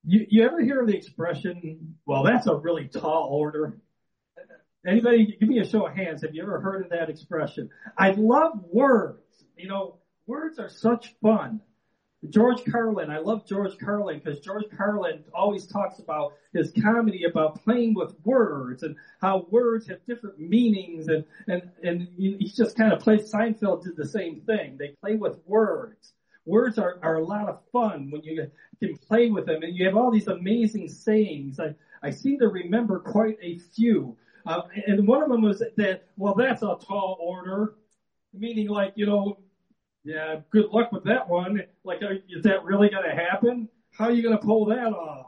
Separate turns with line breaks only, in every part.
You ever hear the expression, well, that's a really tall order? Anybody, give me a show of hands. Have you ever heard of that expression? I love words. Words are such fun. George Carlin, I love George Carlin because George Carlin always talks about his comedy about playing with words and how words have different meanings and he just kind of plays. Seinfeld did the same thing. They play with words. Words are a lot of fun when you can play with them, and you have all these amazing sayings. I seem to remember quite a few. And one of them was that, well, that's a tall order, meaning like, yeah, good luck with that one. Like, is that really going to happen? How are you going to pull that off?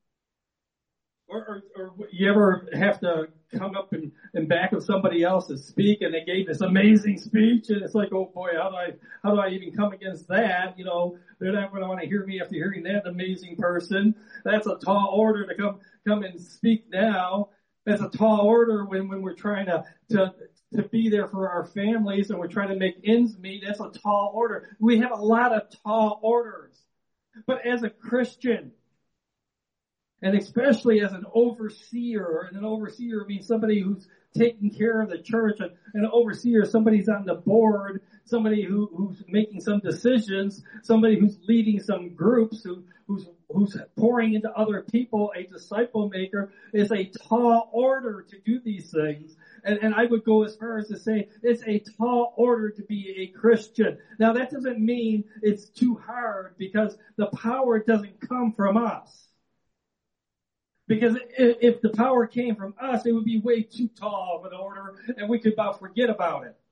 Or you ever have to come up and back of somebody else to speak, and they gave this amazing speech, and it's like, oh boy, how do I even come against that? They're not going to want to hear me after hearing that amazing person. That's a tall order to come and speak now. That's a tall order when we're trying to be there for our families and we're trying to make ends meet. That's a tall order. We have a lot of tall orders. But as a Christian, and especially as an overseer, and an overseer means somebody who's taking care of the church, and an overseer is somebody who's on the board, somebody who's making some decisions, somebody who's leading some groups, who's pouring into other people. A disciple maker is a tall order to do these things. And I would go as far as to say it's a tall order to be a Christian. Now that doesn't mean it's too hard, because the power doesn't come from us. Because if the power came from us, it would be way too tall of an order, and we could about forget about it.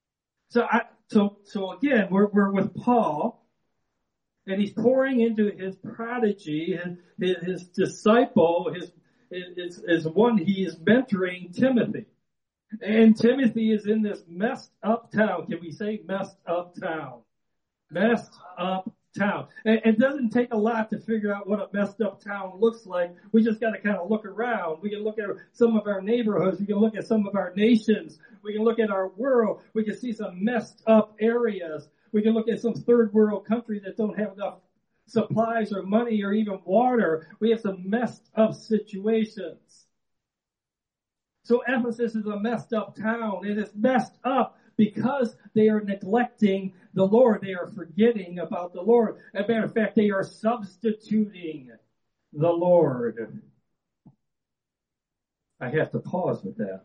So again, we're with Paul, and he's pouring into his prodigy, his disciple, his one he is mentoring, Timothy. And Timothy is in this messed up town. Can we say messed up town? Messed up town. And it doesn't take a lot to figure out what a messed up town looks like. We just got to kind of look around. We can look at some of our neighborhoods. We can look at some of our nations. We can look at our world. We can see some messed up areas. We can look at some third world countries that don't have enough supplies or money or even water. We have some messed up situations. So Ephesus is a messed up town. It is messed up because they are neglecting the Lord. They are forgetting about the Lord. As a matter of fact, they are substituting the Lord. I have to pause with that.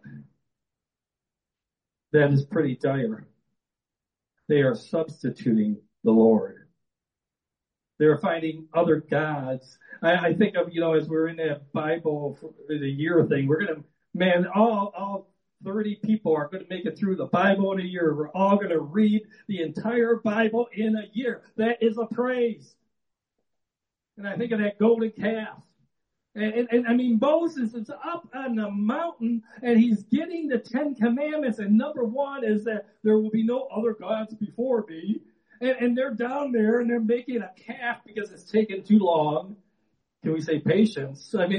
That is pretty dire. They are substituting the Lord. They're finding other gods. I think of, as we're in that Bible for the year thing, all 30 people are going to make it through the Bible in a year. We're all going to read the entire Bible in a year. That is a praise. And I think of that golden calf. And Moses is up on the mountain, and he's getting the 10 Commandments, and number one is that there will be no other gods before me. And they're down there, and they're making a calf because it's taken too long. Can we say patience? And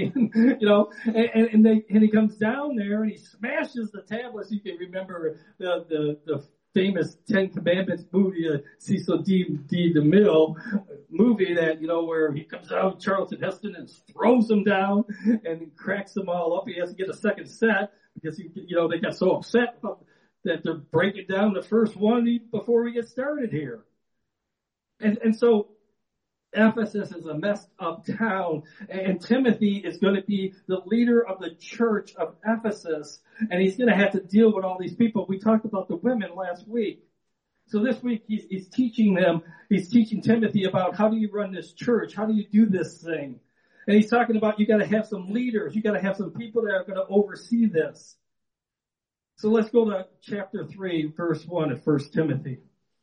he comes down there and he smashes the tablets. You can remember the famous 10 Commandments movie, Cecil D. DeMille movie that, where he comes out, Charlton Heston, and throws them down and cracks them all up. He has to get a second set because, they got so upset that they're breaking down the first one before we get started here. And so Ephesus is a messed up town, and Timothy is going to be the leader of the church of Ephesus, and he's going to have to deal with all these people. We talked about the women last week. So this week he's teaching Timothy about how do you run this church? How do you do this thing? And he's talking about you got to have some leaders. You got to have some people that are going to oversee this. So let's go to chapter 3, verse 1 of 1 Timothy.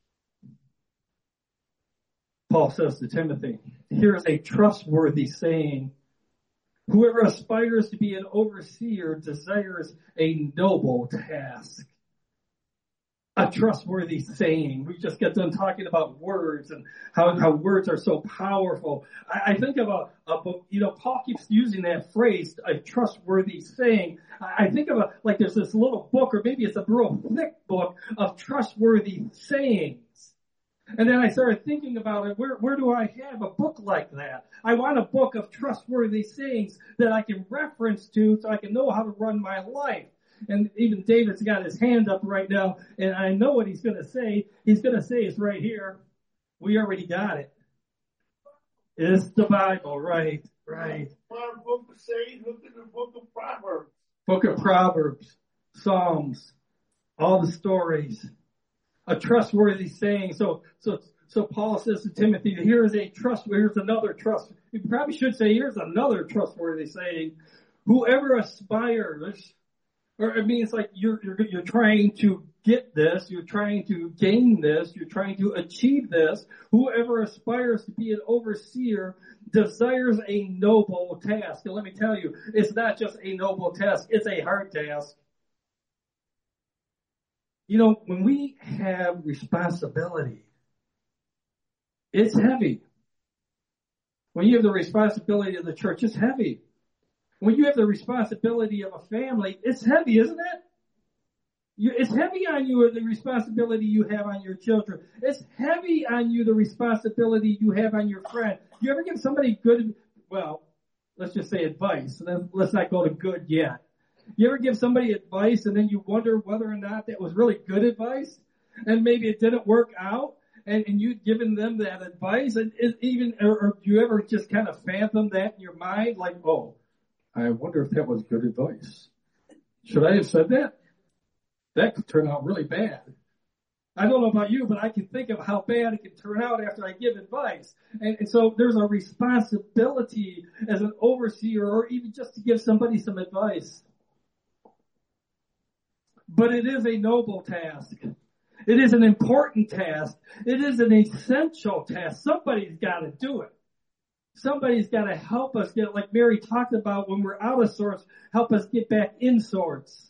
Paul says to Timothy, here is a trustworthy saying. Whoever aspires to be an overseer desires a noble task. A trustworthy saying. We just got done talking about words and how words are so powerful. I think of a book, Paul keeps using that phrase, a trustworthy saying. I think of there's this little book, or maybe it's a real thick book of trustworthy sayings. And then I started thinking about it. Where do I have a book like that? I want a book of trustworthy sayings that I can reference to so I can know how to run my life. And even David's got his hand up right now, and I know what he's going to say. He's going to say it's right here. We already got it. It's the Bible, right, right.
Our book of sayings, look at the book of Proverbs.
Book of Proverbs, Psalms, all the stories. A trustworthy saying. So Paul says to Timothy, here's another trust. You probably should say, here's another trustworthy saying. Whoever aspires, or it means like you're trying to get this, you're trying to gain this, you're trying to achieve this. Whoever aspires to be an overseer desires a noble task. And let me tell you, it's not just a noble task, it's a hard task. You know, when we have responsibility, it's heavy. When you have the responsibility of the church, it's heavy. When you have the responsibility of a family, it's heavy, isn't it? It's heavy on you, the responsibility you have on your children. It's heavy on you, the responsibility you have on your friend. You ever give somebody good, well, let's just say advice. Let's not go to good yet. You ever give somebody advice and then you wonder whether or not that was really good advice? And maybe it didn't work out and you'd given them that advice or do you ever just kind of fathom that in your mind? Like, oh, I wonder if that was good advice. Should I have said that? That could turn out really bad. I don't know about you, but I can think of how bad it can turn out after I give advice. And so there's a responsibility as an overseer or even just to give somebody some advice. But it is a noble task. It is an important task. It is an essential task. Somebody's got to do it. Somebody's got to help us get, like Mary talked about, when we're out of sorts, help us get back in sorts.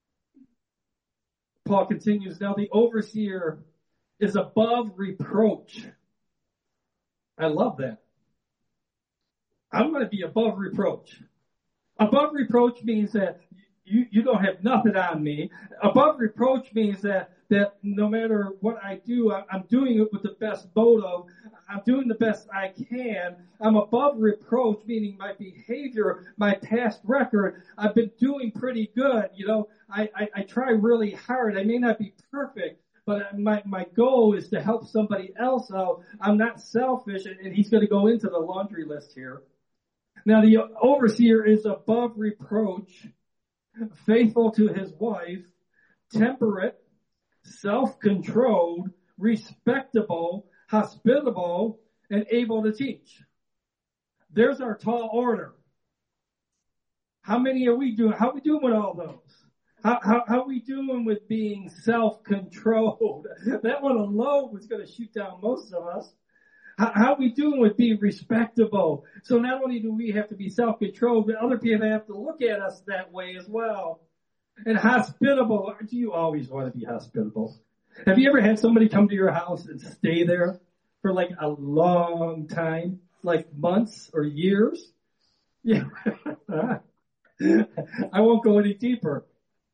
Paul continues, now the overseer is above reproach. I love that. I'm going to be above reproach. Above reproach means that you don't have nothing on me. Above reproach means that no matter what I do, I'm doing it with the best motive. I'm doing the best I can. I'm above reproach, meaning my behavior, my past record, I've been doing pretty good. You know, I try really hard. I may not be perfect, but my goal is to help somebody else out. I'm not selfish, and he's going to go into the laundry list here. Now, the overseer is above reproach, faithful to his wife, temperate, self-controlled, respectable, hospitable, and able to teach. There's our tall order. How many are we doing? How are we doing with all those? How are we doing with being self-controlled? That one alone was going to shoot down most of us. How are we doing with being respectable? So not only do we have to be self-controlled, but other people have to look at us that way as well. And hospitable. Do you always want to be hospitable? Have you ever had somebody come to your house and stay there for like a long time? Like months or years? Yeah. I won't go any deeper.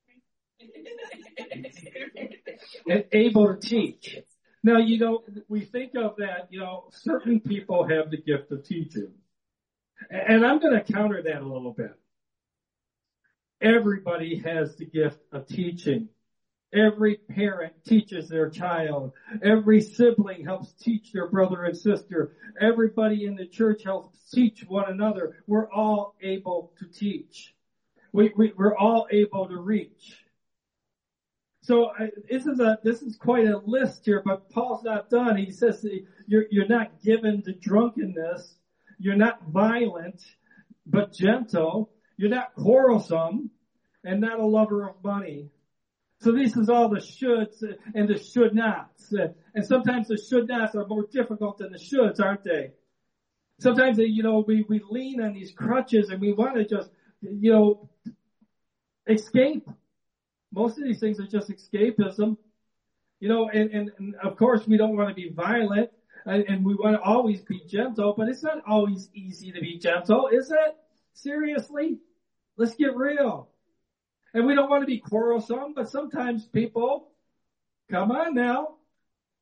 And able to teach. Now, you know, we think of that, you know, certain people have the gift of teaching. And I'm going to counter that a little bit. Everybody has the gift of teaching. Every parent teaches their child. Every sibling helps teach their brother and sister. Everybody in the church helps teach one another. We're all able to teach. We're all able to reach. So this is quite a list here, but Paul's not done. He says you're not given to drunkenness. You're not violent, but gentle. You're not quarrelsome and not a lover of money. So this is all the shoulds and the should nots. And sometimes the should nots are more difficult than the shoulds, aren't they? Sometimes, you know, we lean on these crutches and we want to just, you know, escape. Most of these things are just escapism. You know, and of course we don't want to be violent and we want to always be gentle, but it's not always easy to be gentle, is it? Seriously? Let's get real. And we don't want to be quarrelsome, but sometimes people, come on now,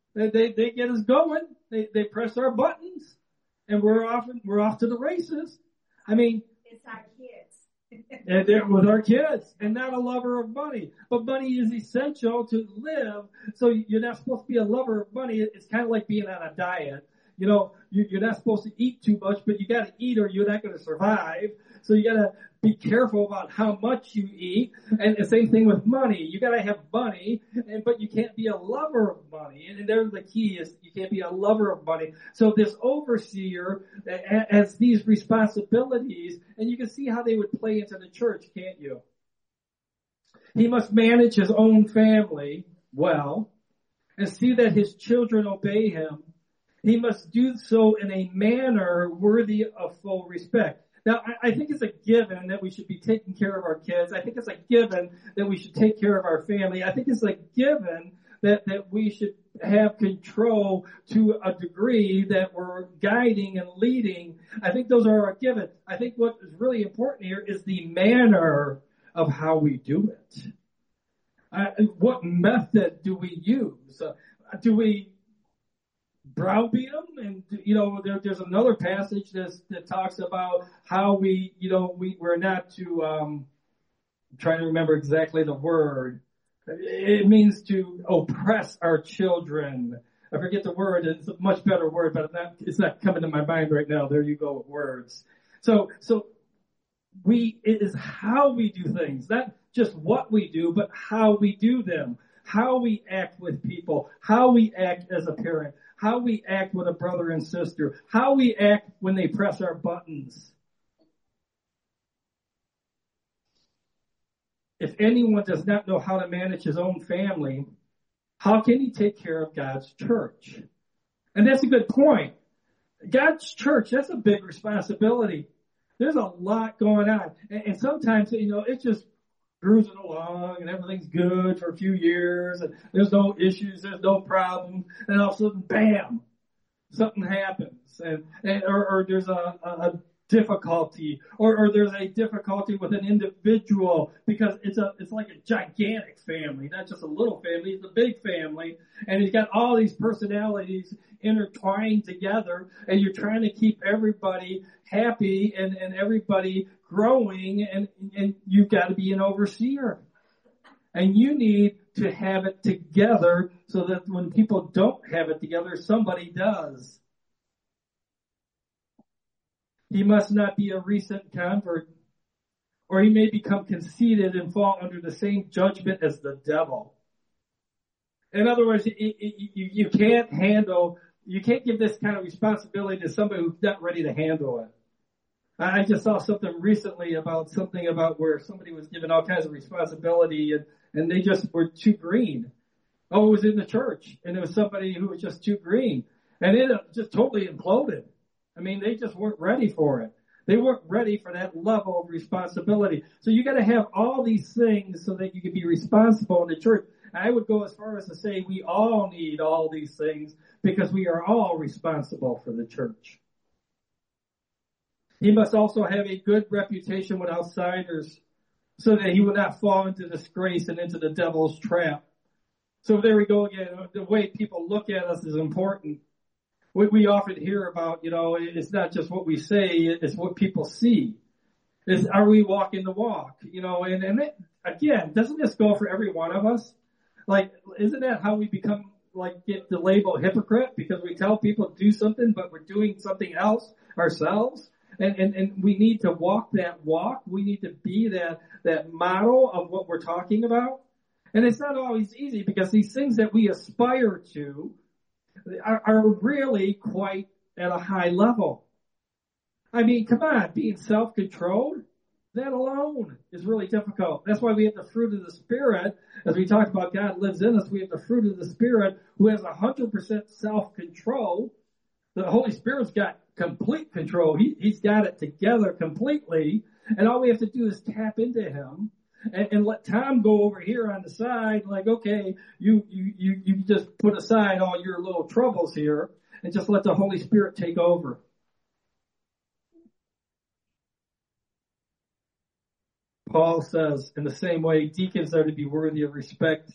They get us going. They press our buttons, and we're off to the races. I mean,
it's our kids.
And they're with our kids, and not a lover of money. But money is essential to live. So you're not supposed to be a lover of money. It's kind of like being on a diet. You know, you're not supposed to eat too much, but you got to eat or you're not going to survive. So you got to be careful about how much you eat. And the same thing with money. You got to have money, but you can't be a lover of money. And there's the key is you can't be a lover of money. So this overseer has these responsibilities, and you can see how they would play into the church, can't you? He must manage his own family well and see that his children obey him. He must do so in a manner worthy of full respect. Now, I think it's a given that we should be taking care of our kids. I think it's a given that we should take care of our family. I think it's a given that we should have control to a degree, that we're guiding and leading. I think those are a given. I think what is really important here is the manner of how we do it. What method do we use? Do we browbeat them? And, you know, there's another passage that talks about how we're not to, I'm trying to remember exactly the word. It means to oppress our children. I forget the word. It's a much better word, but it's not coming to my mind right now. There you go with words. So it is how we do things, not just what we do, but how we do them, how we act with people, how we act as a parent, how we act with a brother and sister, how we act when they press our buttons. If anyone does not know how to manage his own family, how can he take care of God's church? And that's a good point. God's church, that's a big responsibility. There's a lot going on. And sometimes, you know, it's just cruising along and everything's good for a few years and there's no issues, there's no problem, and all of a sudden, bam, something happens, or there's a difficulty, or there's a difficulty with an individual, because it's like a gigantic family, not just a little family, it's a big family, and he's got all these personalities intertwined together, and you're trying to keep everybody happy and everybody growing, and you've got to be an overseer. And you need to have it together so that when people don't have it together, somebody does. He must not be a recent convert, or he may become conceited and fall under the same judgment as the devil. In other words, you can't give this kind of responsibility to somebody who's not ready to handle it. I just saw something recently about where somebody was given all kinds of responsibility and they just were too green. Oh, it was in the church, and it was somebody who was just too green, and it just totally imploded. I mean, they just weren't ready for it. They weren't ready for that level of responsibility. So you got to have all these things so that you can be responsible in the church. I would go as far as to say we all need all these things because we are all responsible for the church. He must also have a good reputation with outsiders so that he will not fall into disgrace and into the devil's trap. So there we go again. The way people look at us is important. We often hear about, you know, it's not just what we say, it's what people see. Are we walking the walk? You know, and it, again, doesn't this go for every one of us? Like, isn't that how we become, like, get the label hypocrite? Because we tell people to do something, but we're doing something else ourselves. And we need to walk that walk. We need to be that model of what we're talking about. And it's not always easy because these things that we aspire to are really quite at a high level. I mean, come on, being self-controlled, that alone is really difficult. That's why we have the fruit of the Spirit. As we talked about, God lives in us. We have the fruit of the Spirit who has 100% self-control. The Holy Spirit's got complete control. He's got it together completely. And all we have to do is tap into him and let Tom go over here on the side, like, okay, you just put aside all your little troubles here and just let the Holy Spirit take over. Paul says, in the same way, deacons are to be worthy of respect,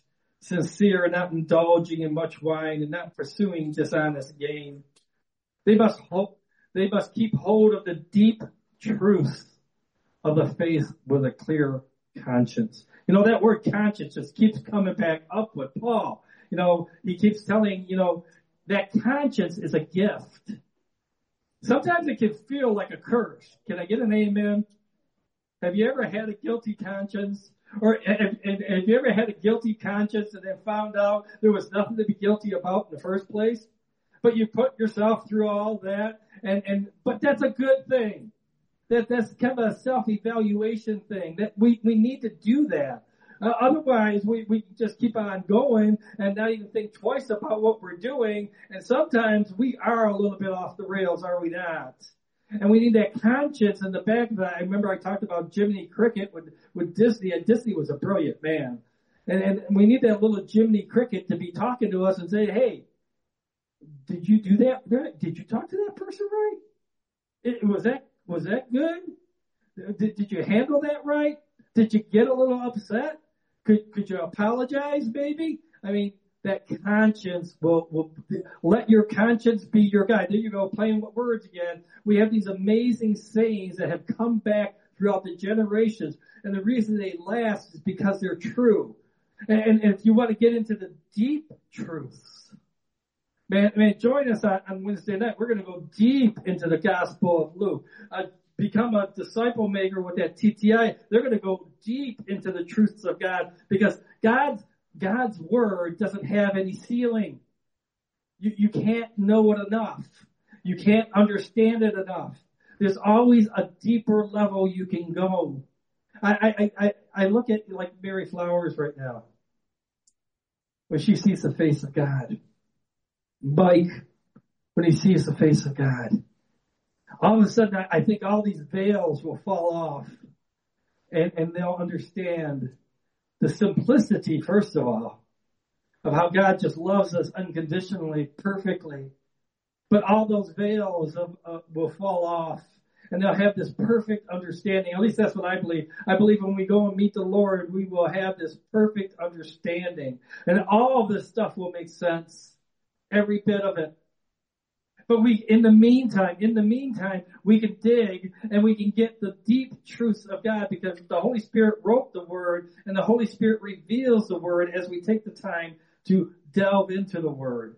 sincere, not indulging in much wine, and not pursuing dishonest gain. They must keep hold of the deep truth of the faith with a clear conscience. You know, that word conscience just keeps coming back up with Paul. You know, he keeps telling, that conscience is a gift. Sometimes it can feel like a curse. Can I get an amen? Have you ever had a guilty conscience? Or have you ever had a guilty conscience and then found out there was nothing to be guilty about in the first place? But you put yourself through all that, but that's a good thing. That's kind of a self-evaluation thing. That we need to do that. Otherwise, we just keep on going and not even think twice about what we're doing. And sometimes we are a little bit off the rails, are we not? And we need that conscience in the back of that. I remember I talked about Jiminy Cricket with Disney, and Disney was a brilliant man. And we need that little Jiminy Cricket to be talking to us and say, hey, did you do that? Did you talk to that person right? Was that good? Did you handle that right? Did you get a little upset? Could you apologize, maybe? I mean, that conscience will let your conscience be your guide. There you go, playing with words again. We have these amazing sayings that have come back throughout the generations, and the reason they last is because they're true. And if you want to get into the deep truths, man, join us on Wednesday night. We're going to go deep into the Gospel of Luke. Become a disciple maker with that TTI. They're going to go deep into the truths of God, because God's word doesn't have any ceiling. You can't know it enough. You can't understand it enough. There's always a deeper level you can go. I look at like Mary Flowers right now, when she sees the face of God. Mike, when he sees the face of God. All of a sudden, I think all these veils will fall off, and they'll understand the simplicity, first of all, of how God just loves us unconditionally, perfectly. But all those veils will fall off, and they'll have this perfect understanding. At least that's what I believe. I believe when we go and meet the Lord, we will have this perfect understanding. And all of this stuff will make sense, every bit of it. But in the meantime, we can dig and we can get the deep truths of God, because the Holy Spirit wrote the Word, and the Holy Spirit reveals the Word as we take the time to delve into the Word.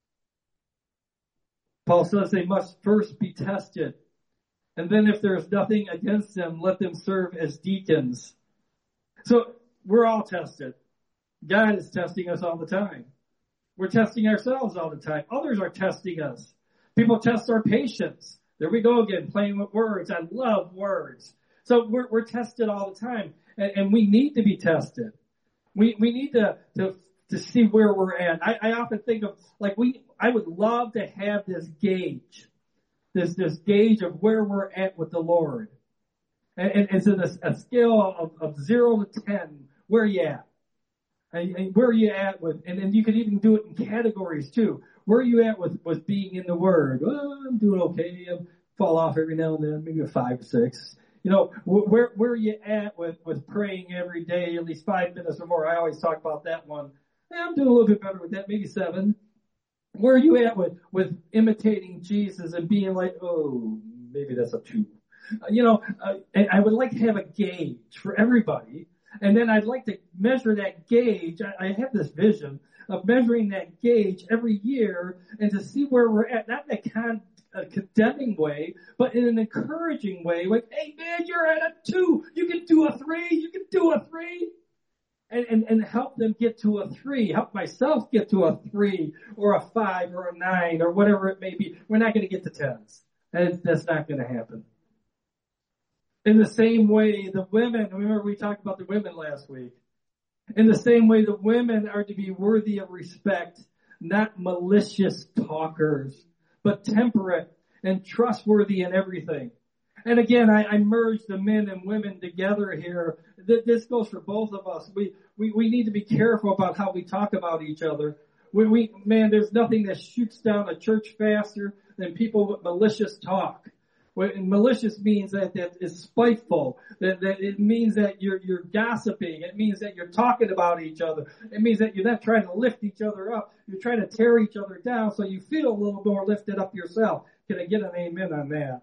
Paul says they must first be tested. And then if there is nothing against them, let them serve as deacons. So we're all tested. God is testing us all the time. We're testing ourselves all the time. Others are testing us. People test our patience. There we go again, playing with words. I love words. So we're tested all the time, and we need to be tested. We need to see where we're at. I often think of I would love to have this gauge, this gauge of where we're at with the Lord, and it's in a scale of 0 to 10. Where are you at? And where are you at with? And you can even do it in categories too. Where are you at with being in the Word? Well, I'm doing okay. I fall off every now and then, maybe a 5 or 6. Where are you at with praying every day, at least 5 minutes or more? I always talk about that one. I'm doing a little bit better with that, maybe 7. Where are you at with imitating Jesus and being like, oh, maybe that's a 2. And I would like to have a gauge for everybody. And then I'd like to measure that gauge. I have this vision of measuring that gauge every year and to see where we're at, not in a condemning way, but in an encouraging way. Like, hey man, you're at a 2. You can do a 3. You can do a 3. And help them get to a 3. Help myself get to a 3 or a 5 or a 9 or whatever it may be. We're not going to get to 10s. That's not going to happen. In the same way, the women, remember we talked about the women last week. In the same way, the women are to be worthy of respect, not malicious talkers, but temperate and trustworthy in everything. And again, I merge the men and women together here. This goes for both of us. We need to be careful about how we talk about each other. There's nothing that shoots down a church faster than people with malicious talk. Malicious means that is spiteful. That it means that you're gossiping. It means that you're talking about each other. It means that you're not trying to lift each other up. You're trying to tear each other down so you feel a little more lifted up yourself. Can I get an amen on that?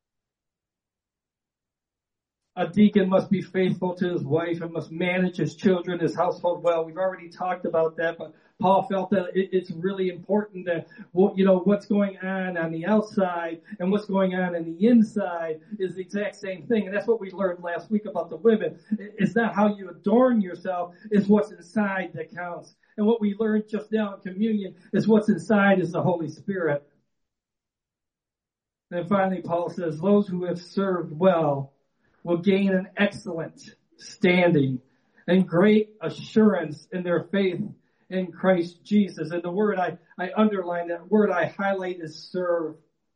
A deacon must be faithful to his wife and must manage his children, his household well. We've already talked about that, but Paul felt that it's really important that, what's going on the outside and what's going on in the inside is the exact same thing. And that's what we learned last week about the women. It's not how you adorn yourself, it's what's inside that counts. And what we learned just now in communion is what's inside is the Holy Spirit. And finally, Paul says, those who have served well will gain an excellent standing and great assurance in their faith in Christ Jesus. And the word I underline, that word I highlight is serve.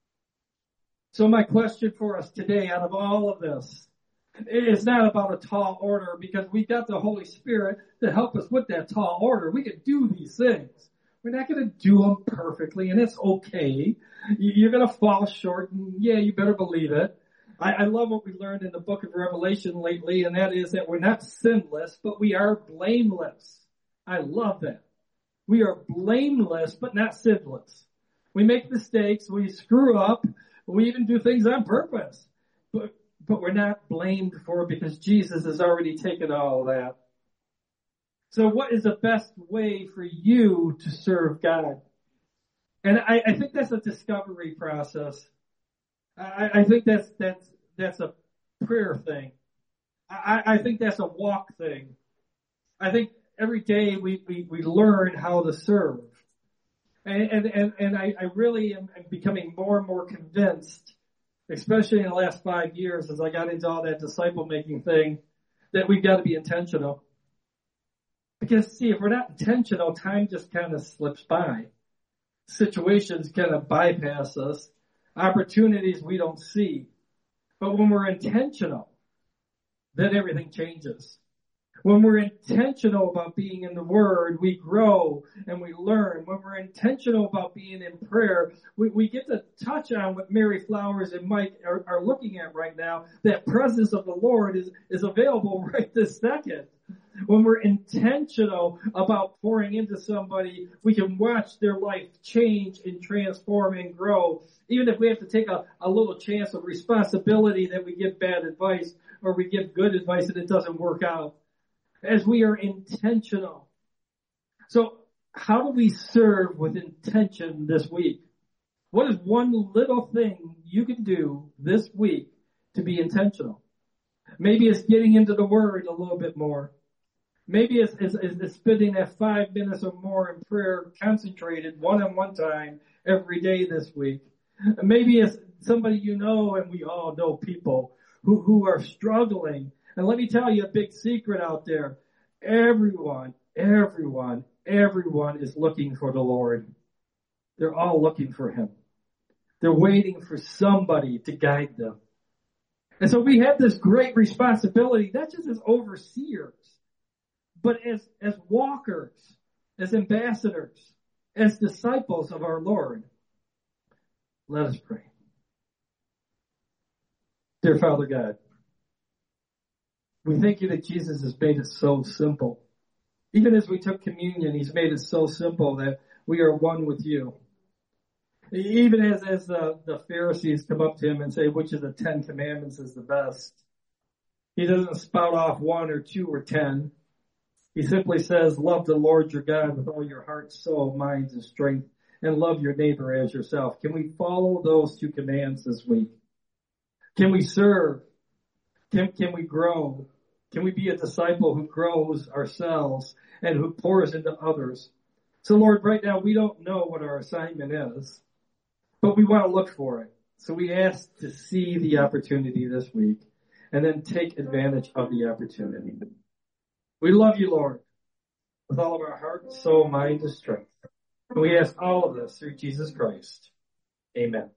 So my question for us today out of all of this, it's not about a tall order, because we got the Holy Spirit to help us with that tall order. We can do these things. We're not going to do them perfectly, and it's okay. You're going to fall short, and yeah, you better believe it. I love what we learned in the book of Revelation lately, and that is that we're not sinless, but we are blameless. I love that. We are blameless, but not sinless. We make mistakes, we screw up, we even do things on purpose. But we're not blamed for it because Jesus has already taken all of that. So what is the best way for you to serve God? And I think that's a discovery process. I think that's a prayer thing. I think that's a walk thing. I think every day we learn how to serve. And I really am becoming more and more convinced, especially in the last 5 years as I got into all that disciple making thing, that we've got to be intentional. Because see, if we're not intentional, time just kind of slips by. Situations kind of bypass us. Opportunities we don't see. But when we're intentional, then everything changes. When we're intentional about being in the Word, we grow and we learn. When we're intentional about being in prayer, we get to touch on what Mary Flowers and Mike are looking at right now. That presence of the Lord is available right this second. When we're intentional about pouring into somebody, we can watch their life change and transform and grow. Even if we have to take a little chance of responsibility that we give bad advice or we give good advice and it doesn't work out. As we are intentional. So how do we serve with intention this week? What is one little thing you can do this week to be intentional? Maybe it's getting into the Word a little bit more. Maybe it's spending that 5 minutes or more in prayer, concentrated one-on-one time every day this week. Maybe it's somebody you know, and we all know people who are struggling. And let me tell you a big secret out there. Everyone is looking for the Lord. They're all looking for Him. They're waiting for somebody to guide them. And so we have this great responsibility, not just as overseers, but as walkers, as ambassadors, as disciples of our Lord. Let us pray. Dear Father God, we thank you that Jesus has made it so simple. Even as we took communion, He's made it so simple that we are one with you. Even as the Pharisees come up to Him and say, which of the 10 commandments is the best? He doesn't spout off 1 or 2 or 10. He simply says, love the Lord your God with all your heart, soul, mind, and strength, and love your neighbor as yourself. Can we follow those 2 commands this week? Can we serve? Can we grow? Can we be a disciple who grows ourselves and who pours into others? So Lord, right now we don't know what our assignment is, but we want to look for it. So we ask to see the opportunity this week and then take advantage of the opportunity. We love you, Lord, with all of our heart, soul, mind, and strength. And we ask all of this through Jesus Christ. Amen.